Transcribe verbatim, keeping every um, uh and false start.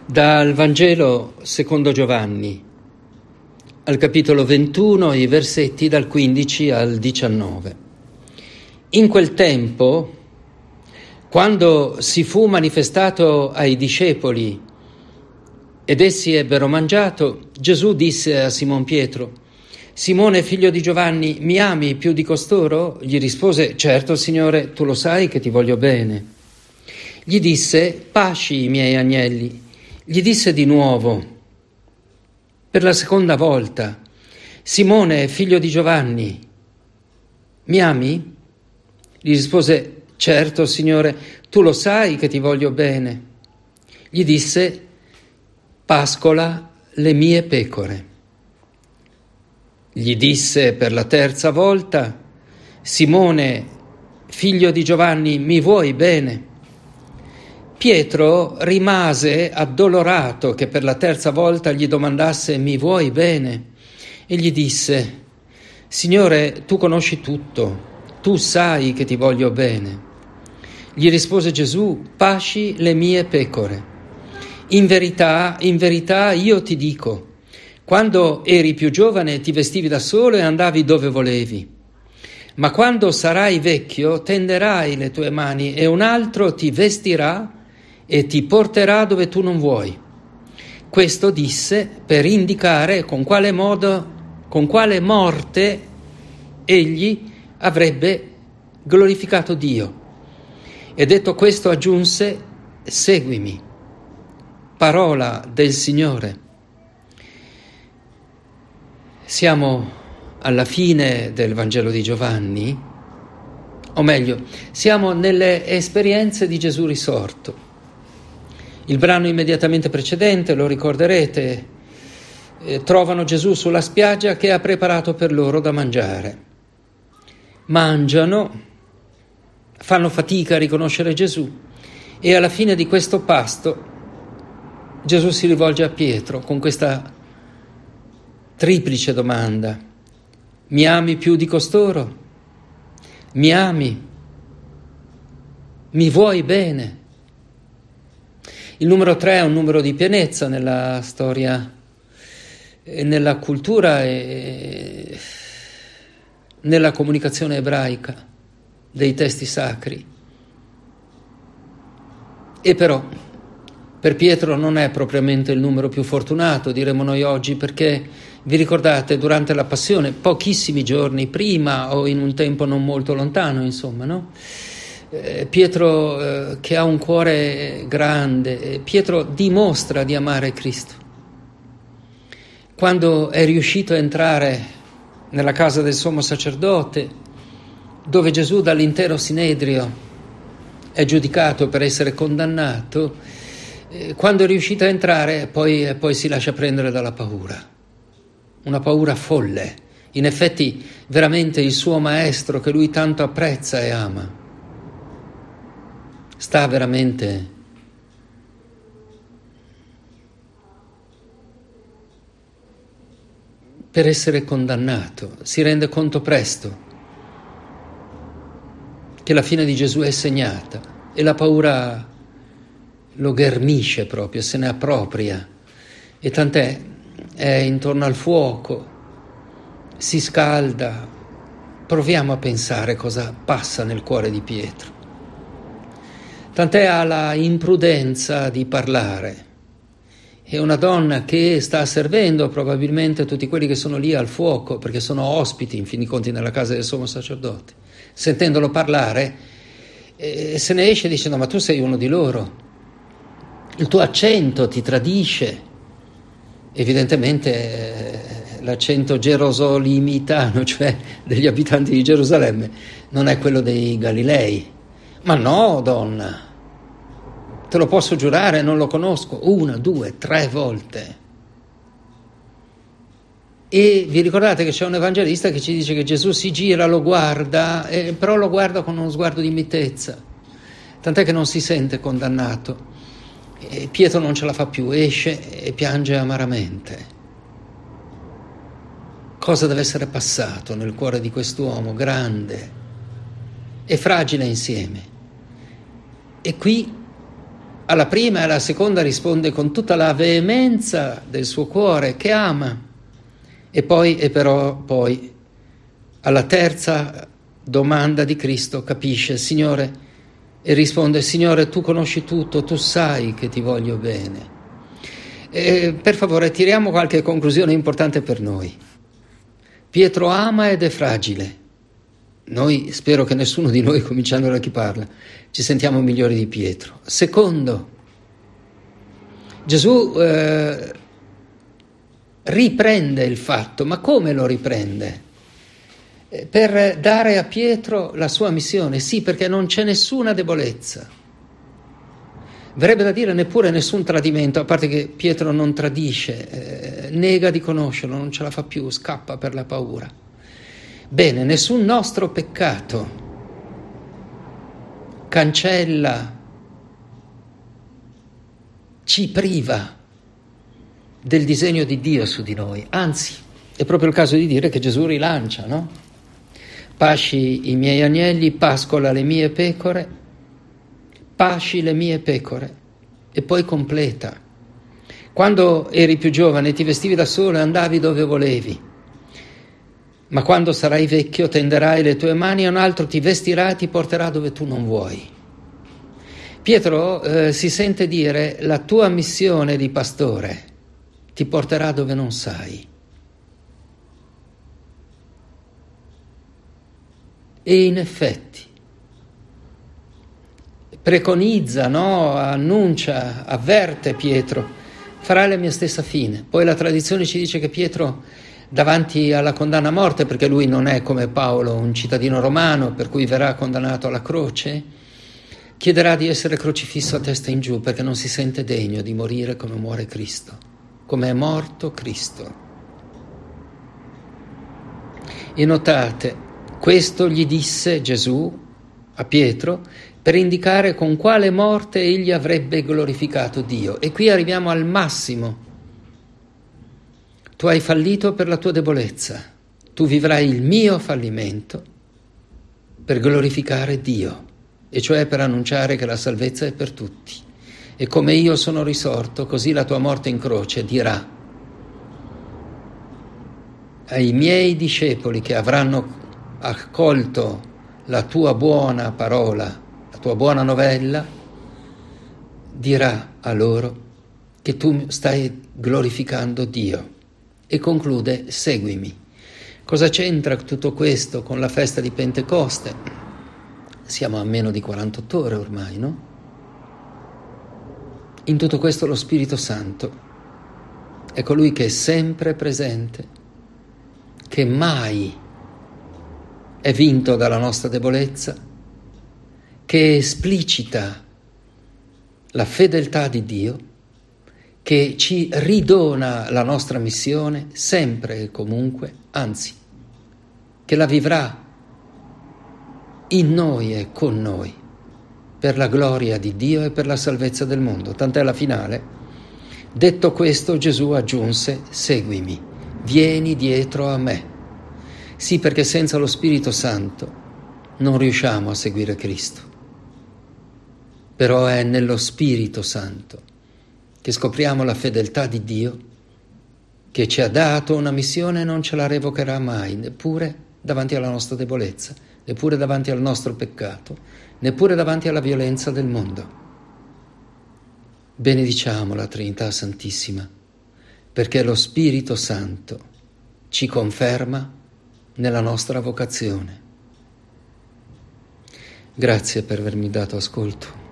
Dal Vangelo secondo Giovanni, al capitolo ventuno, i versetti dal quindici al diciannove. In quel tempo, quando si fu manifestato ai discepoli ed essi ebbero mangiato, Gesù disse a Simon Pietro: «Simone, figlio di Giovanni, mi ami più di costoro?» Gli rispose: «Certo, Signore, tu lo sai che ti voglio bene». Gli disse: «Pasci i miei agnelli». Gli disse di nuovo, per la seconda volta: «Simone, figlio di Giovanni, mi ami?» Gli rispose: «Certo, Signore, tu lo sai che ti voglio bene». Gli disse: «Pascola le mie pecore». Gli disse per la terza volta: «Simone, figlio di Giovanni, mi vuoi bene?» Pietro rimase addolorato che per la terza volta gli domandasse: «Mi vuoi bene?» E gli disse: «Signore, tu conosci tutto, tu sai che ti voglio bene». Gli rispose Gesù: «Pasci le mie pecore. In verità, in verità io ti dico, quando eri più giovane ti vestivi da solo e andavi dove volevi. Ma quando sarai vecchio tenderai le tue mani e un altro ti vestirà e ti porterà dove tu non vuoi». Questo disse per indicare con quale modo, con quale morte egli avrebbe glorificato Dio. E detto questo aggiunse: «Seguimi». Parola del Signore. Siamo alla fine del Vangelo di Giovanni, o meglio, siamo nelle esperienze di Gesù risorto. Il brano immediatamente precedente, lo ricorderete, eh, trovano Gesù sulla spiaggia che ha preparato per loro da mangiare. Mangiano, fanno fatica a riconoscere Gesù e alla fine di questo pasto Gesù si rivolge a Pietro con questa triplice domanda: «Mi ami più di costoro? Mi ami? Mi vuoi bene?» Il numero tre è un numero di pienezza nella storia e nella cultura e nella comunicazione ebraica dei testi sacri. E però per Pietro non è propriamente il numero più fortunato, diremo noi oggi, perché vi ricordate, durante la passione, pochissimi giorni prima o in un tempo non molto lontano, insomma, no? Eh, Pietro eh, che ha un cuore grande, eh, Pietro dimostra di amare Cristo. Quando è riuscito a entrare nella casa del sommo sacerdote, dove Gesù dall'intero Sinedrio è giudicato per essere condannato, eh, quando è riuscito a entrare poi, poi si lascia prendere dalla paura, una paura folle. In effetti veramente il suo maestro che lui tanto apprezza e ama sta veramente per essere condannato. Si rende conto presto che la fine di Gesù è segnata e la paura lo ghermisce proprio, se ne appropria, e tant'è, è intorno al fuoco, si scalda. Proviamo a pensare cosa passa nel cuore di Pietro. Tant'è, ha la imprudenza di parlare. È una donna che sta servendo probabilmente tutti quelli che sono lì al fuoco, perché sono ospiti in fin dei conti nella casa del sommo sacerdote. Sentendolo parlare, eh, se ne esce dicendo: «Ma tu sei uno di loro, il tuo accento ti tradisce». Evidentemente eh, l'accento gerosolimitano, cioè degli abitanti di Gerusalemme, non è quello dei Galilei. «Ma no, donna, te lo posso giurare, non lo conosco». Una, due, tre volte. E vi ricordate che c'è un evangelista che ci dice che Gesù si gira, lo guarda, eh, però lo guarda con uno sguardo di mitezza, tant'è che non si sente condannato. E Pietro non ce la fa più, esce e piange amaramente. Cosa deve essere passato nel cuore di quest'uomo grande e fragile insieme? E qui Alla prima e alla seconda risponde con tutta la veemenza del suo cuore che ama, e poi e però poi alla terza domanda di Cristo capisce, Signore, e risponde, Signore, tu conosci tutto, tu sai che ti voglio bene. E per favore tiriamo qualche conclusione importante per noi. Pietro ama ed è fragile. Noi, spero che nessuno di noi, cominciando da chi parla, ci sentiamo migliori di Pietro. Secondo, Gesù eh, riprende il fatto, ma come lo riprende? Eh, per dare a Pietro la sua missione, sì, perché non c'è nessuna debolezza. Verrebbe da dire neppure nessun tradimento, a parte che Pietro non tradisce, eh, nega di conoscerlo, non ce la fa più, scappa per la paura. Bene, nessun nostro peccato cancella, ci priva del disegno di Dio su di noi. Anzi, è proprio il caso di dire che Gesù rilancia, no? Pasci i miei agnelli, pascola le mie pecore, pasci le mie pecore, e poi completa. Quando eri più giovane ti vestivi da solo e andavi dove volevi, ma quando sarai vecchio tenderai le tue mani e un altro ti vestirà e ti porterà dove tu non vuoi. Pietro eh, si sente dire, la tua missione di pastore ti porterà dove non sai. E in effetti preconizza, no? Annuncia, avverte Pietro, farà la mia stessa fine. Poi la tradizione ci dice che Pietro, davanti alla condanna a morte, perché lui non è come Paolo un cittadino romano, per cui verrà condannato alla croce, chiederà di essere crocifisso a testa in giù, perché non si sente degno di morire come muore Cristo, come è morto Cristo. E notate, questo gli disse Gesù a Pietro per indicare con quale morte egli avrebbe glorificato Dio. E qui arriviamo al massimo. Tu hai fallito per la tua debolezza, tu vivrai il mio fallimento per glorificare Dio, e cioè per annunciare che la salvezza è per tutti. E come io sono risorto, così la tua morte in croce dirà ai miei discepoli che avranno accolto la tua buona parola, la tua buona novella, dirà a loro che tu stai glorificando Dio. E conclude, seguimi. Cosa c'entra tutto questo con la festa di Pentecoste? Siamo a meno di quarantotto ore ormai, no? In tutto questo lo Spirito Santo è colui che è sempre presente, che mai è vinto dalla nostra debolezza, che esplicita la fedeltà di Dio, che ci ridona la nostra missione sempre e comunque, anzi, che la vivrà in noi e con noi, per la gloria di Dio e per la salvezza del mondo. Tant'è la finale. Detto questo, Gesù aggiunse, seguimi, vieni dietro a me. Sì, perché senza lo Spirito Santo non riusciamo a seguire Cristo. Però è nello Spirito Santo che scopriamo la fedeltà di Dio, che ci ha dato una missione e non ce la revocherà mai, neppure davanti alla nostra debolezza, neppure davanti al nostro peccato, neppure davanti alla violenza del mondo. Benediciamo la Trinità Santissima, perché lo Spirito Santo ci conferma nella nostra vocazione. Grazie per avermi dato ascolto.